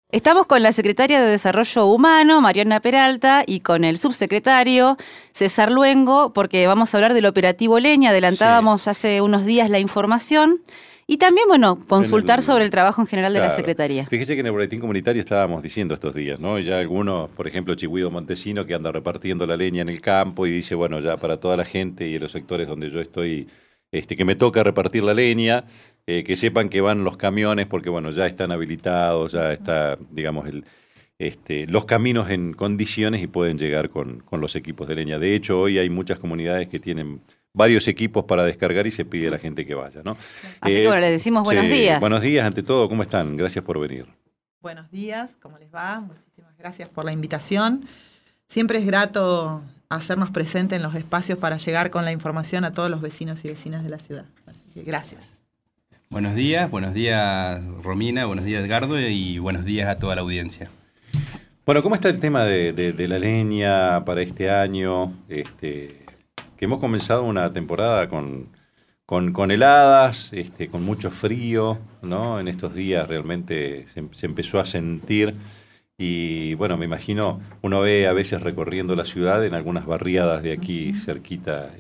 Estamos con la secretaria de Desarrollo Humano, Mariana Peralta, y con el subsecretario, César Luengo, porque vamos a hablar del operativo Leña. Adelantábamos hace unos días la información. Y también, consultar sobre el trabajo en general de la Secretaría. Fíjese que en el boletín comunitario estábamos diciendo estos días, ¿no? Ya algunos, por ejemplo, Chihuido Montesino, que anda repartiendo la leña en el campo y dice, bueno, ya para toda la gente y en los sectores donde yo estoy, que me toca repartir la leña, que sepan que van los camiones porque, bueno, ya están habilitados, ya está, digamos, los caminos en condiciones y pueden llegar con los equipos de leña. De hecho, hoy hay muchas comunidades que tienen varios equipos para descargar y se pide a la gente que vaya, ¿no? Así que les decimos buenos días. Buenos días ante todo, ¿cómo están? Gracias por venir. Buenos días, ¿cómo les va? Muchísimas gracias por la invitación. Siempre es grato hacernos presente en los espacios para llegar con la información a todos los vecinos y vecinas de la ciudad. Así que gracias. Buenos días Romina, buenos días Edgardo y buenos días a toda la audiencia. Bueno, ¿cómo está el tema de la leña para este año? Que hemos comenzado una temporada con heladas, con mucho frío, ¿no? En estos días realmente se empezó a sentir y bueno, me imagino, uno ve a veces recorriendo la ciudad en algunas barriadas de aquí cerquita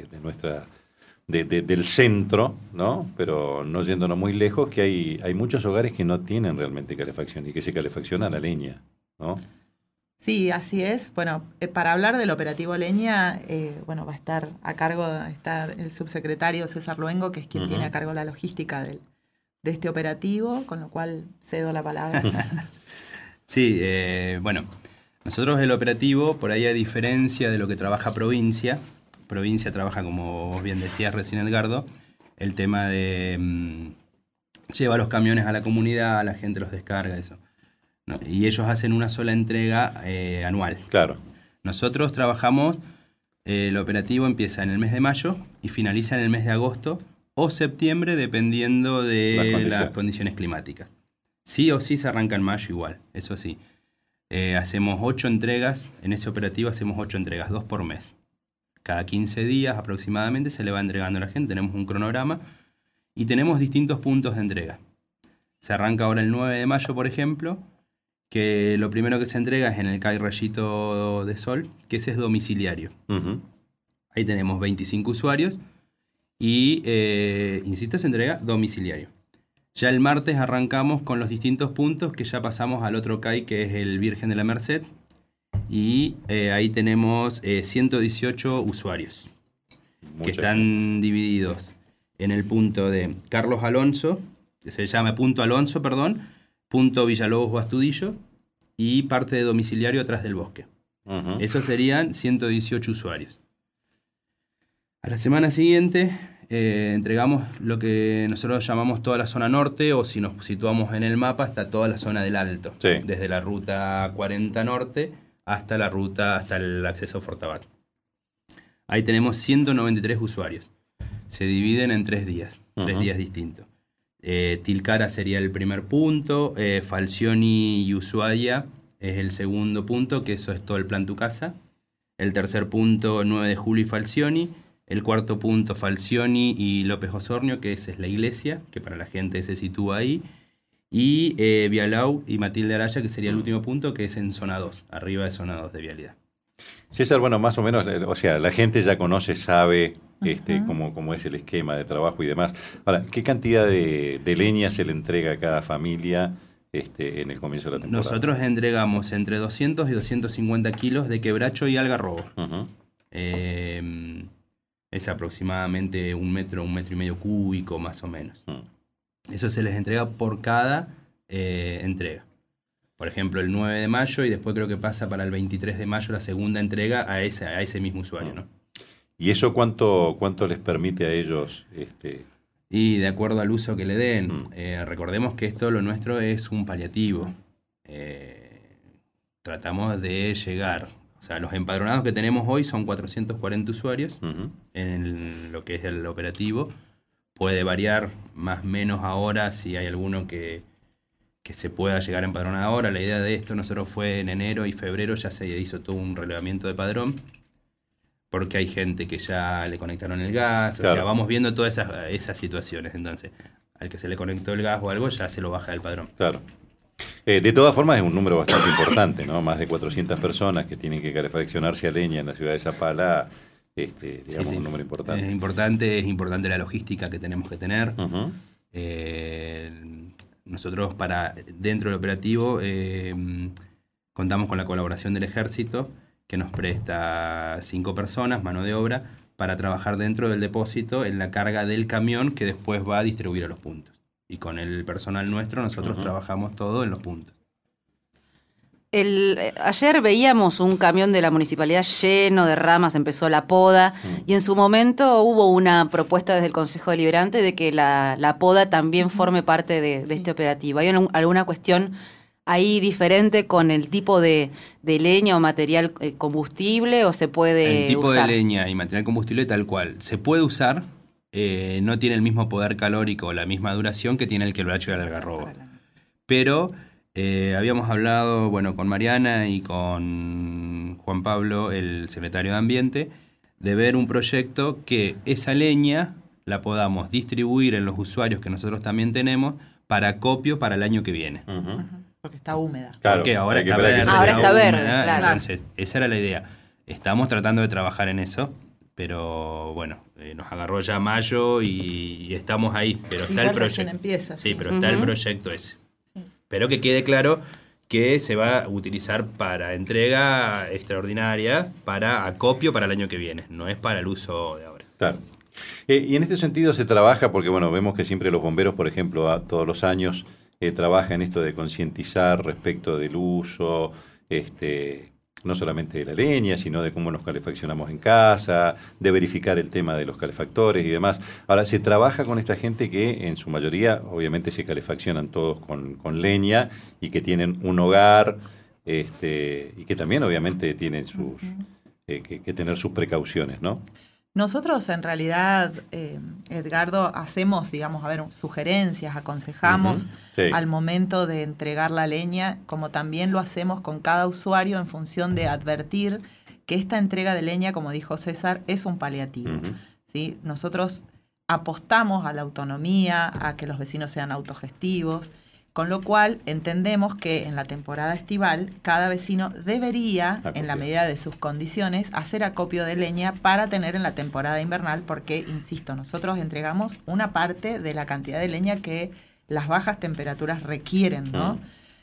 del centro, ¿no? Pero no yéndonos muy lejos, que hay muchos hogares que no tienen realmente calefacción y que se calefacciona la leña, ¿no? Sí, así es. Bueno, para hablar del operativo Leña, va a estar a cargo, está el subsecretario César Luengo, que es quien tiene a cargo la logística de este operativo, con lo cual cedo la palabra. Sí, nosotros el operativo, por ahí a diferencia de lo que trabaja provincia trabaja, como vos bien decías recién Edgardo, el tema de lleva los camiones a la comunidad, la gente los descarga, eso. No, y ellos hacen una sola entrega anual. Claro. Nosotros trabajamos, el operativo empieza en el mes de mayo y finaliza en el mes de agosto o septiembre, dependiendo de las condiciones climáticas. Sí o sí se arranca en mayo igual, eso sí. Hacemos 8 entregas, en ese operativo hacemos 8 entregas, 2 por mes. Cada 15 días aproximadamente se le va entregando a la gente, tenemos un cronograma y tenemos distintos puntos de entrega. Se arranca ahora el 9 de mayo, por ejemplo, que lo primero que se entrega es en el CAI Rayito de Sol, que ese es domiciliario. Uh-huh. Ahí tenemos 25 usuarios y, insisto, se entrega domiciliario. Ya el martes arrancamos con los distintos puntos que ya pasamos al otro CAI, que es el Virgen de la Merced, y ahí tenemos 118 usuarios que están divididos en el punto de Carlos Alonso, que se llama Punto Alonso, Punto Villalobos o Astudillo y parte de domiciliario atrás del bosque. Uh-huh. Esos serían 118 usuarios. A la semana siguiente entregamos lo que nosotros llamamos toda la zona norte, o si nos situamos en el mapa, está toda la zona del Alto. Sí. Desde la ruta 40 norte hasta el acceso a Fortabat. Ahí tenemos 193 usuarios. Se dividen en 3 días, uh-huh. 3 días distintos. Tilcara sería el primer punto, Falcioni y Ushuaia es el segundo punto, que eso es todo el plan Tu Casa. El tercer punto, 9 de Julio y Falcioni. El cuarto punto, Falcioni y López Osornio, que esa es la iglesia, que para la gente se sitúa ahí. Y Vialau y Matilde Araya, que sería el último punto, que es en zona 2, arriba de zona 2 de vialidad. César, bueno, más o menos, o sea, la gente ya conoce, sabe cómo es el esquema de trabajo y demás. Ahora, ¿qué cantidad de leña se le entrega a cada familia en el comienzo de la temporada? Nosotros entregamos entre 200 y 250 kilos de quebracho y algarrobo. Uh-huh. Es aproximadamente 1 metro, 1,5 metros cúbicos, más o menos. Uh-huh. Eso se les entrega por cada entrega. Por ejemplo, el 9 de mayo y después creo que pasa para el 23 de mayo la segunda entrega a ese mismo usuario, ¿no? ¿Y eso cuánto les permite a ellos? Y de acuerdo al uso que le den. Recordemos que lo nuestro es un paliativo. Tratamos de llegar. O sea, los empadronados que tenemos hoy son 440 usuarios uh-huh. en lo que es el operativo. Puede variar más o menos ahora si hay alguno que se pueda llegar a empadronar ahora. La idea de esto nosotros fue en enero y febrero, ya se hizo todo un relevamiento de padrón, porque hay gente que ya le conectaron el gas, claro. O sea, vamos viendo todas esas situaciones. Entonces, al que se le conectó el gas o algo, ya se lo baja del padrón. Claro. De todas formas es un número bastante importante, ¿no? Más de 400 personas que tienen que calefaccionarse a leña en la ciudad de Zapala, digamos, un número importante. Es importante la logística que tenemos que tener. Uh-huh. Nosotros dentro del operativo contamos con la colaboración del Ejército, que nos presta 5 personas, mano de obra, para trabajar dentro del depósito en la carga del camión que después va a distribuir a los puntos. Y con el personal nuestro nosotros trabajamos todo en los puntos. Ayer veíamos un camión de la municipalidad lleno de ramas, empezó la poda, y en su momento hubo una propuesta desde el Consejo Deliberante de que la poda también forme parte de este operativo. ¿Hay alguna cuestión ahí diferente con el tipo de leña o material combustible, o se puede el tipo usar? De leña y material combustible tal cual se puede usar, no tiene el mismo poder calórico o la misma duración que tiene el quebracho y el algarrobo. Pero habíamos hablado con Mariana y con Juan Pablo, el secretario de Ambiente, de ver un proyecto que esa leña la podamos distribuir en los usuarios que nosotros también tenemos para acopio para el año que viene. Uh-huh. Porque está húmeda. Claro, porque ahora está verde. Ahora está verde, claro. Entonces, esa era la idea. Estamos tratando de trabajar en eso, pero nos agarró ya mayo y estamos ahí. Pero está el proyecto. Empieza, sí, pero está el proyecto ese. Sí. Pero que quede claro que se va a utilizar para entrega extraordinaria, para acopio para el año que viene. No es para el uso de ahora. Claro. Y en este sentido se trabaja, porque vemos que siempre los bomberos, por ejemplo, todos los años trabajan esto de concientizar respecto del uso, no solamente de la leña, sino de cómo nos calefaccionamos en casa, de verificar el tema de los calefactores y demás. Ahora, se trabaja con esta gente que en su mayoría, obviamente, se calefaccionan todos con leña y que tienen un hogar y que también, obviamente, tienen que tener sus precauciones, ¿no? Nosotros en realidad, Edgardo, hacemos, sugerencias, aconsejamos al momento de entregar la leña, como también lo hacemos con cada usuario en función de advertir que esta entrega de leña, como dijo César, es un paliativo. ¿Sí? Nosotros apostamos a la autonomía, a que los vecinos sean autogestivos, con lo cual entendemos que en la temporada estival cada vecino debería, en la medida de sus condiciones, hacer acopio de leña para tener en la temporada invernal, porque, insisto, nosotros entregamos una parte de la cantidad de leña que las bajas temperaturas requieren, ¿no?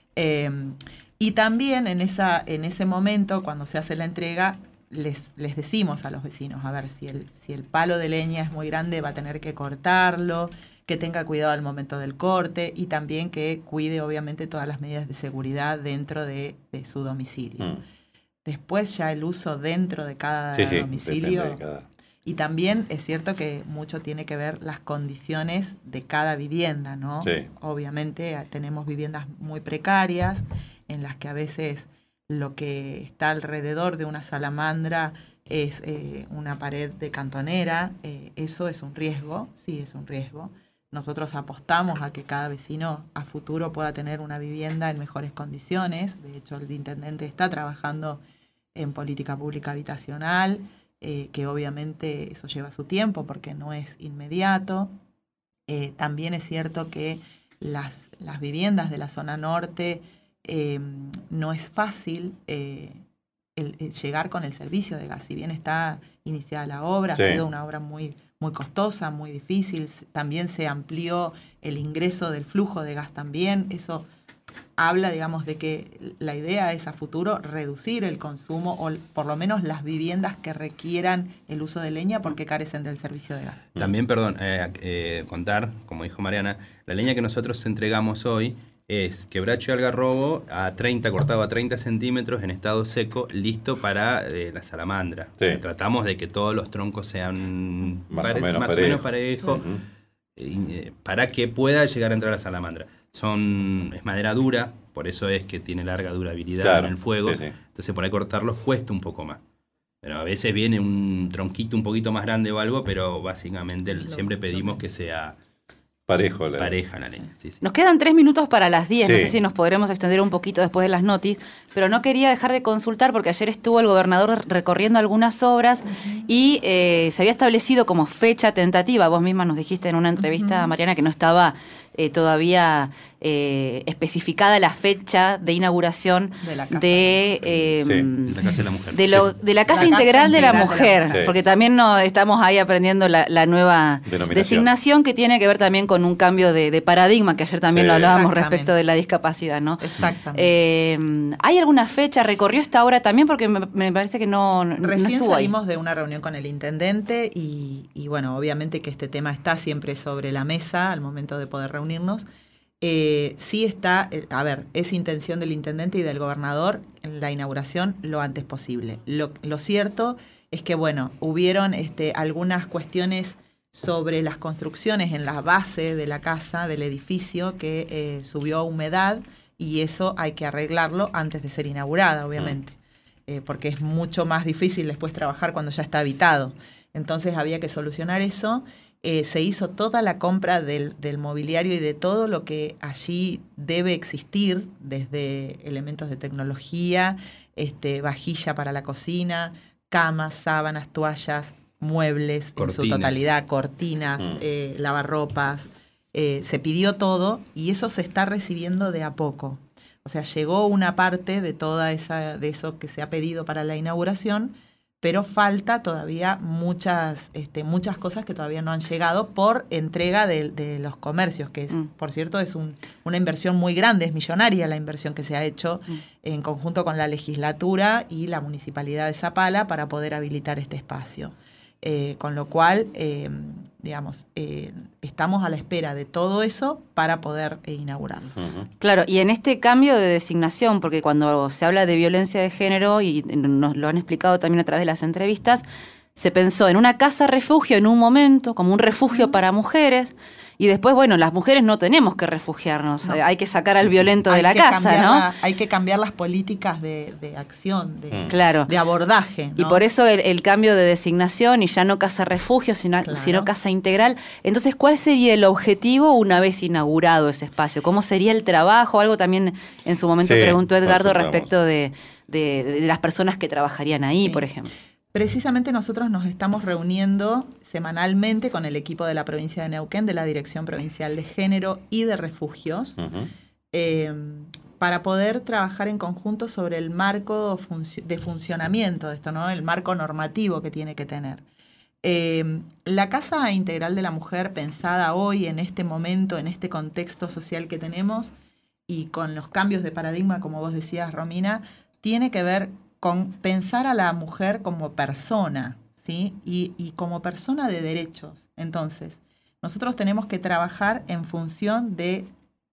Y también en ese momento, cuando se hace la entrega, les decimos a los vecinos, a ver, si el palo de leña es muy grande, va a tener que cortarlo, que tenga cuidado al momento del corte y también que cuide, obviamente, todas las medidas de seguridad dentro de su domicilio. Después ya el uso dentro de cada domicilio. Y también es cierto que mucho tiene que ver las condiciones de cada vivienda, ¿no? Sí. Obviamente tenemos viviendas muy precarias en las que a veces lo que está alrededor de una salamandra es una pared de cantonera. Eso es un riesgo, sí, es un riesgo. Nosotros apostamos a que cada vecino a futuro pueda tener una vivienda en mejores condiciones. De hecho, el intendente está trabajando en política pública habitacional, que obviamente eso lleva su tiempo porque no es inmediato. También es cierto que las viviendas de la zona norte no es fácil llegar con el servicio de gas. Si bien está iniciada la obra, ha sido una obra muy costosa, muy difícil. También se amplió el ingreso del flujo de gas también. Eso habla, de que la idea es a futuro reducir el consumo o por lo menos las viviendas que requieran el uso de leña porque carecen del servicio de gas. También, contar, como dijo Mariana, la leña que nosotros entregamos hoy es quebracho y algarrobo cortado a 30 centímetros en estado seco, listo para la salamandra. Sí. O sea, tratamos de que todos los troncos sean más o menos parejos, para que pueda llegar a entrar la salamandra. Es madera dura, por eso es que tiene larga durabilidad en el fuego. Sí, sí. Entonces por ahí cortarlos cuesta un poco más. Pero a veces viene un tronquito un poquito más grande o algo, pero básicamente siempre pedimos que sea pareja la leña. Sí. Nos quedan 3 minutos para las 10. No sé si nos podremos extender un poquito después de las notis, pero no quería dejar de consultar porque ayer estuvo el gobernador recorriendo algunas obras y se había establecido como fecha tentativa. Vos misma nos dijiste en una entrevista, Mariana, que no estaba todavía especificada la fecha de inauguración de la casa de la Casa de la Mujer. De la Casa Integral de la Mujer, porque también estamos ahí aprendiendo la nueva designación que tiene que ver también con un cambio de paradigma, que ayer también lo hablábamos respecto de la discapacidad, ¿no? Exactamente. ¿Hay alguna fecha? ¿Recorrió esta obra también? Porque me parece que no estuvo salimos ahí de una reunión con el intendente y bueno, obviamente que este tema está siempre sobre la mesa al momento de poder reunirnos. Sí está, es intención del intendente y del gobernador en la inauguración lo antes posible. Lo cierto es que, bueno, hubieron algunas cuestiones sobre las construcciones en la base de la casa, del edificio, que subió humedad y eso hay que arreglarlo antes de ser inaugurada, obviamente, porque es mucho más difícil después trabajar cuando ya está habitado. Entonces había que solucionar eso. Se hizo toda la compra del mobiliario y de todo lo que allí debe existir, desde elementos de tecnología, vajilla para la cocina, camas, sábanas, toallas, muebles cortinas. En su totalidad, cortinas, lavarropas. Se pidió todo y eso se está recibiendo de a poco. O sea, llegó una parte de de eso que se ha pedido para la inauguración, pero falta todavía muchas cosas que todavía no han llegado por entrega de los comercios, que por cierto es una inversión muy grande, es millonaria la inversión que se ha hecho en conjunto con la legislatura y la municipalidad de Zapala para poder habilitar este espacio. Con lo cual, estamos a la espera de todo eso para poder inaugurarlo. Claro, y en este cambio de designación, porque cuando se habla de violencia de género, y nos lo han explicado también a través de las entrevistas, se pensó en una casa refugio en un momento, como un refugio para mujeres, y después, bueno, las mujeres no tenemos que refugiarnos, hay que sacar al violento de la casa, ¿no? Hay que cambiar las políticas de acción, claro, de abordaje, ¿no? Y por eso el cambio de designación y ya no casa refugio, sino casa integral. Entonces, ¿cuál sería el objetivo una vez inaugurado ese espacio? ¿Cómo sería el trabajo? Algo también en su momento preguntó Edgardo respecto de las personas que trabajarían ahí, por ejemplo. Precisamente nosotros nos estamos reuniendo semanalmente con el equipo de la provincia de Neuquén, de la Dirección Provincial de Género y de Refugios, para poder trabajar en conjunto sobre el marco de funcionamiento de esto, ¿no? El marco normativo que tiene que tener. La Casa Integral de la Mujer, pensada hoy, en este momento, en este contexto social que tenemos, y con los cambios de paradigma, como vos decías, Romina, tiene que ver con pensar a la mujer como persona, ¿sí? Y como persona de derechos. Entonces, nosotros tenemos que trabajar en función de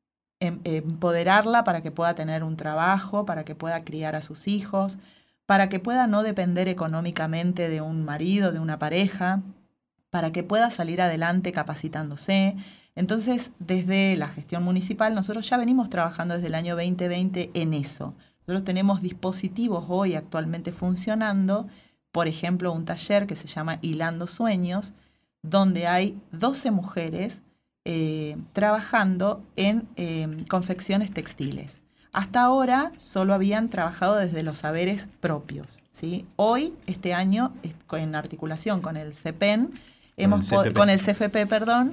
empoderarla para que pueda tener un trabajo, para que pueda criar a sus hijos, para que pueda no depender económicamente de un marido, de una pareja, para que pueda salir adelante capacitándose. Entonces, desde la gestión municipal, nosotros ya venimos trabajando desde el año 2020 en eso. Nosotros tenemos dispositivos hoy actualmente funcionando, por ejemplo, un taller que se llama Hilando Sueños, donde hay 12 mujeres trabajando en confecciones textiles. Hasta ahora solo habían trabajado desde los saberes propios, ¿sí? Hoy, este año, en articulación con el CEPEN, con el CFP,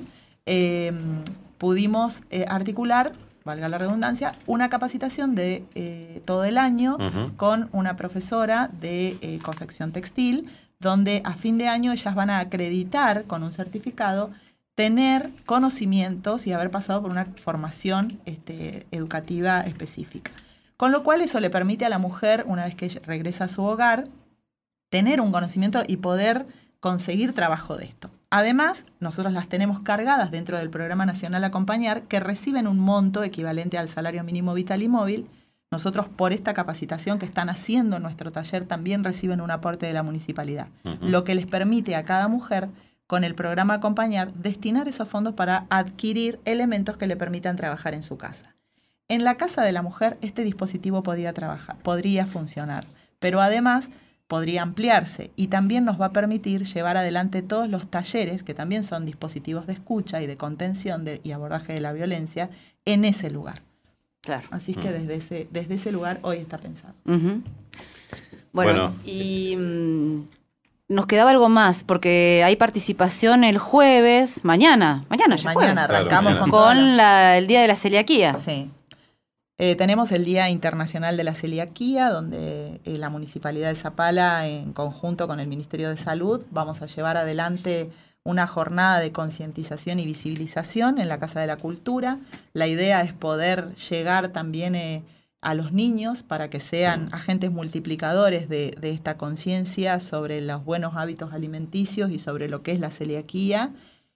pudimos articular, valga la redundancia, una capacitación de todo el año con una profesora de confección textil, donde a fin de año ellas van a acreditar con un certificado tener conocimientos y haber pasado por una formación educativa específica. Con lo cual eso le permite a la mujer, una vez que regresa a su hogar, tener un conocimiento y poder conseguir trabajo de esto. Además, nosotros las tenemos cargadas dentro del Programa Nacional Acompañar, que reciben un monto equivalente al salario mínimo vital y móvil. Nosotros, por esta capacitación que están haciendo en nuestro taller, también reciben un aporte de la municipalidad, lo que les permite a cada mujer, con el programa Acompañar, destinar esos fondos para adquirir elementos que le permitan trabajar en su casa. En la casa de la mujer, este dispositivo podría funcionar, pero además podría ampliarse y también nos va a permitir llevar adelante todos los talleres, que también son dispositivos de escucha y de contención y abordaje de la violencia, en ese lugar. Claro. Así es que desde ese lugar hoy está pensado. Bueno, y nos quedaba algo más, porque hay participación el jueves, mañana ya Mañana jueves. arrancamos Claro, con El Día de la Celiaquía. Sí. Tenemos el Día Internacional de la Celiaquía, donde la Municipalidad de Zapala, en conjunto con el Ministerio de Salud, vamos a llevar adelante una jornada de concientización y visibilización en la Casa de la Cultura. La idea es poder llegar también a los niños para que sean agentes multiplicadores de esta conciencia sobre los buenos hábitos alimenticios y sobre lo que es la celiaquía.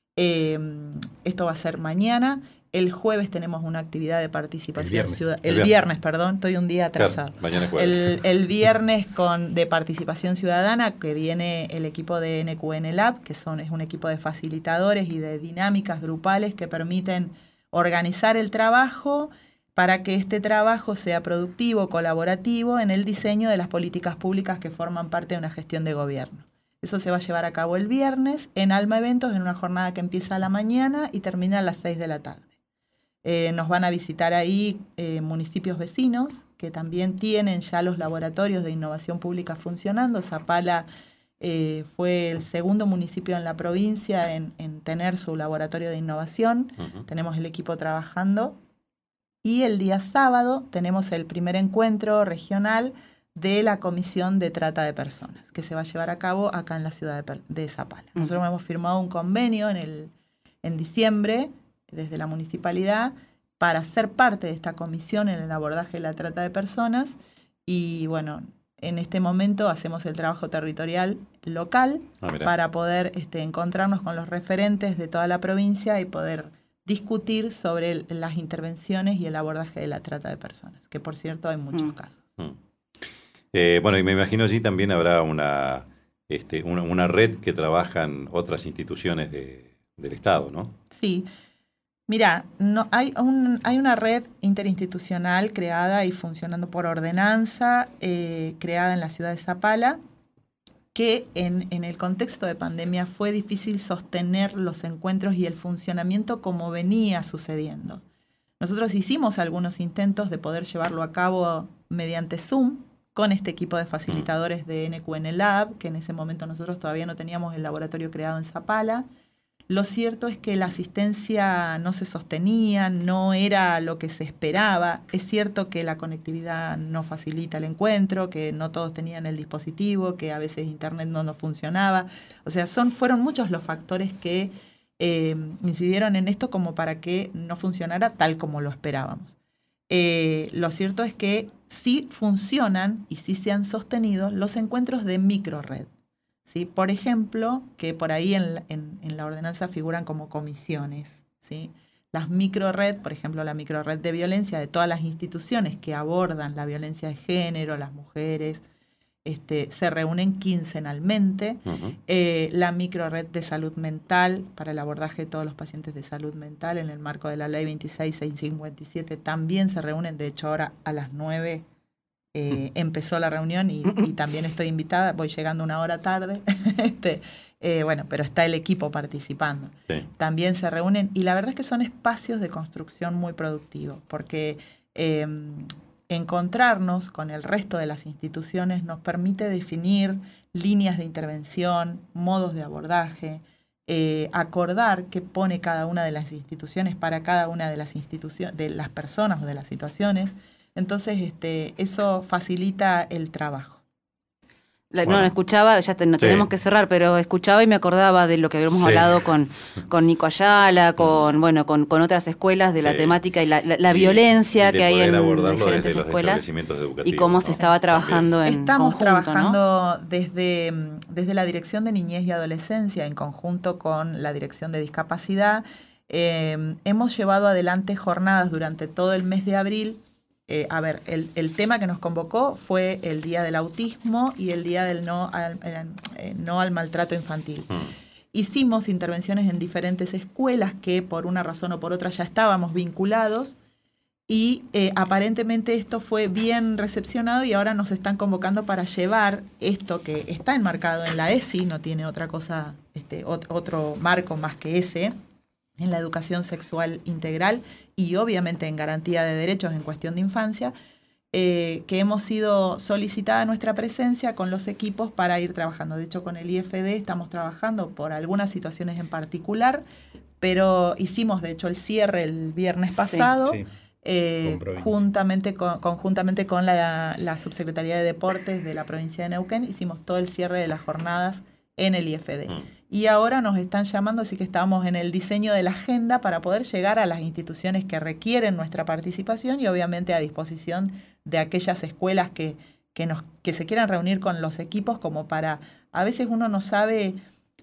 Esto va a ser mañana. El jueves tenemos una actividad de participación ciudadana. El viernes, perdón, estoy un día atrasado. Claro, mañana es jueves. El viernes de participación ciudadana, que viene el equipo de NQN Lab, que es un equipo de facilitadores y de dinámicas grupales que permiten organizar el trabajo para que este trabajo sea productivo, colaborativo en el diseño de las políticas públicas que forman parte de una gestión de gobierno. Eso se va a llevar a cabo el viernes en Alma Eventos, en una jornada que empieza a la mañana y termina a las 6 de la tarde. Nos van a visitar ahí municipios vecinos que también tienen ya los laboratorios de innovación pública funcionando. Zapala fue el segundo municipio en la provincia en tener su laboratorio de innovación. Tenemos el equipo trabajando. Y el día sábado tenemos el primer encuentro regional de la Comisión de Trata de Personas, que se va a llevar a cabo acá en la ciudad de Zapala. Nosotros hemos firmado un convenio en diciembre desde la municipalidad para ser parte de esta comisión en el abordaje de la trata de personas y bueno, en este momento hacemos el trabajo territorial local para poder encontrarnos con los referentes de toda la provincia y poder discutir sobre las intervenciones y el abordaje de la trata de personas, que por cierto hay muchos casos. Bueno, y me imagino allí también habrá una red que trabajan otras instituciones del Estado, ¿no? Sí. Mira, hay una red interinstitucional creada y funcionando por ordenanza, creada en la ciudad de Zapala, que en el contexto de pandemia fue difícil sostener los encuentros y el funcionamiento como venía sucediendo. Nosotros hicimos algunos intentos de poder llevarlo a cabo mediante Zoom con este equipo de facilitadores de NQN Lab, que en ese momento nosotros todavía no teníamos el laboratorio creado en Zapala. Lo cierto es que la asistencia no se sostenía, no era lo que se esperaba. Es cierto que la conectividad no facilita el encuentro, que no todos tenían el dispositivo, que a veces internet no funcionaba. O sea, fueron muchos los factores que incidieron en esto como para que no funcionara tal como lo esperábamos. Lo cierto es que sí funcionan y sí se han sostenido los encuentros de microred. ¿Sí? Por ejemplo, que por ahí en la ordenanza figuran como comisiones. ¿Sí? Las microred, por ejemplo, la microred de violencia de todas las instituciones que abordan la violencia de género, las mujeres, se reúnen quincenalmente. La microred de salud mental para el abordaje de todos los pacientes de salud mental en el marco de la ley 26657 también se reúnen. De hecho, ahora a las 9 empezó la reunión y también estoy invitada, voy llegando una hora tarde, bueno, pero está el equipo participando. Sí. También se reúnen y la verdad es que son espacios de construcción muy productivos, porque encontrarnos con el resto de las instituciones nos permite definir líneas de intervención, modos de abordaje, acordar qué pone cada una de las instituciones para cada una de las instituciones, de las personas o de las situaciones. Entonces, eso facilita el trabajo. No, escuchaba, no tenemos que cerrar, pero escuchaba y me acordaba de lo que habíamos hablado con Nico Ayala, con otras escuelas de la temática y la violencia que hay en diferentes escuelas y cómo se estaba trabajando en Estamos conjunto, trabajando, ¿no? desde la Dirección de Niñez y Adolescencia, en conjunto con la Dirección de Discapacidad. Hemos llevado adelante jornadas durante todo el mes de abril. El tema que nos convocó fue el Día del Autismo y el Día del no al maltrato infantil. Hicimos intervenciones en diferentes escuelas que por una razón o por otra ya estábamos vinculados y aparentemente esto fue bien recepcionado y ahora nos están convocando para llevar esto que está enmarcado en la ESI, no tiene otra cosa, otro marco más que ese, en la educación sexual integral y obviamente en garantía de derechos en cuestión de infancia, que hemos sido solicitada nuestra presencia con los equipos para ir trabajando. De hecho, con el IFD estamos trabajando por algunas situaciones en particular, pero hicimos, de hecho, el cierre el viernes pasado, conjuntamente con la Subsecretaría de Deportes de la provincia de Neuquén, hicimos todo el cierre de las jornadas en el IFD. Y ahora nos están llamando, así que estamos en el diseño de la agenda para poder llegar a las instituciones que requieren nuestra participación y obviamente a disposición de aquellas escuelas que se quieran reunir con los equipos, como para, a veces uno no sabe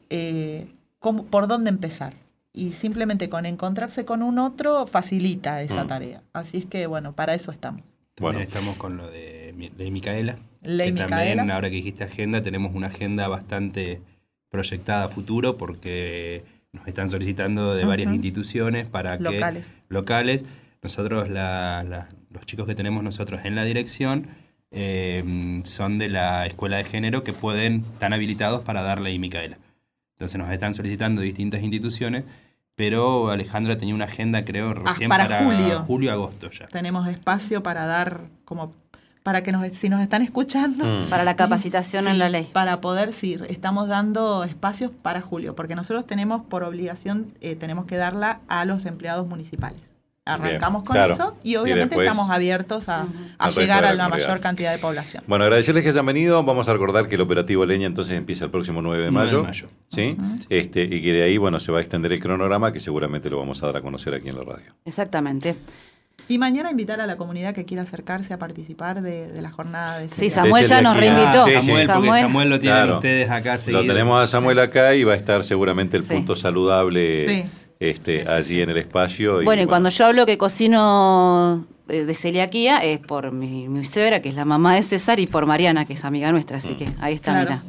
por dónde empezar. Y simplemente con encontrarse con un otro facilita esa tarea. Así es que, bueno, para eso estamos. También estamos con lo de Ley Micaela. Ley Micaela. También, ahora que dijiste agenda, tenemos una agenda bastante proyectada a futuro porque nos están solicitando de varias instituciones para que locales. Nosotros, los chicos que tenemos nosotros en la dirección son de la Escuela de Género que están habilitados para dar Ley Micaela. Entonces nos están solicitando distintas instituciones, pero Alejandra tenía una agenda, creo, recién para julio-agosto ya. Tenemos espacio para dar, para que si nos están escuchando. Para la capacitación en la ley. Para poder, estamos dando espacios para julio, porque nosotros tenemos por obligación, tenemos que darla a los empleados municipales. Arrancamos con eso y obviamente estamos abiertos a llegar a la mayor cantidad de población. Bueno, agradecerles que hayan venido. Vamos a recordar que el operativo Leña entonces empieza el próximo 9 de mayo. ¿Sí? Y que de ahí, bueno, se va a extender el cronograma que seguramente lo vamos a dar a conocer aquí en la radio. Exactamente. Y mañana invitar a la comunidad que quiera acercarse a participar de la jornada de Sí, Samuel ya nos reinvitó. Samuel lo tienen ustedes acá seguido. Lo tenemos a Samuel acá y va a estar seguramente el punto saludable allí en el espacio. Bueno, y cuando yo hablo que cocino de celiaquía es por mi suegra, que es la mamá de César, y por Mariana, que es amiga nuestra, así que ahí está, mirá.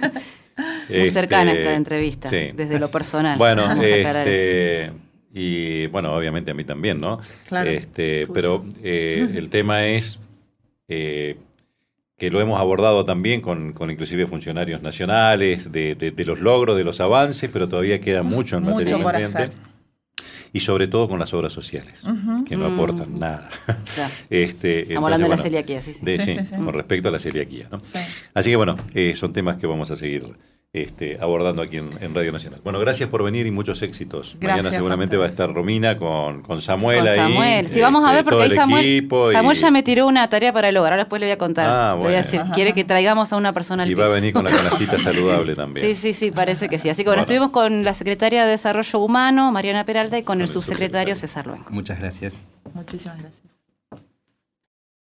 Muy cercana esta entrevista, desde lo personal. Bueno, y bueno, obviamente a mí también, ¿no? Claro. Pero el tema es que lo hemos abordado también con inclusive funcionarios nacionales, de los logros, de los avances, pero todavía queda mucho en materia ambiente. Y sobre todo con las obras sociales, que no aportan nada. Claro. Estamos hablando de la celiaquía, sí. Con respecto a la celiaquía, ¿no? Así que bueno, son temas que vamos a seguir abordando aquí en Radio Nacional. Bueno, gracias por venir y muchos éxitos. Gracias. Mañana seguramente va a estar Romina con Samuel ahí. Samuel, sí, vamos a ver porque ahí Samuel ya me tiró una tarea para el hogar, ahora después le voy a contar. Le voy a decir, quiere que traigamos a una persona al piso. Y va a venir con la canastita saludable también. Sí, parece que sí. Así que bueno, estuvimos con la Secretaria de Desarrollo Humano, Mariana Peralta, y con el subsecretario César Luengo. Muchas gracias. Muchísimas gracias.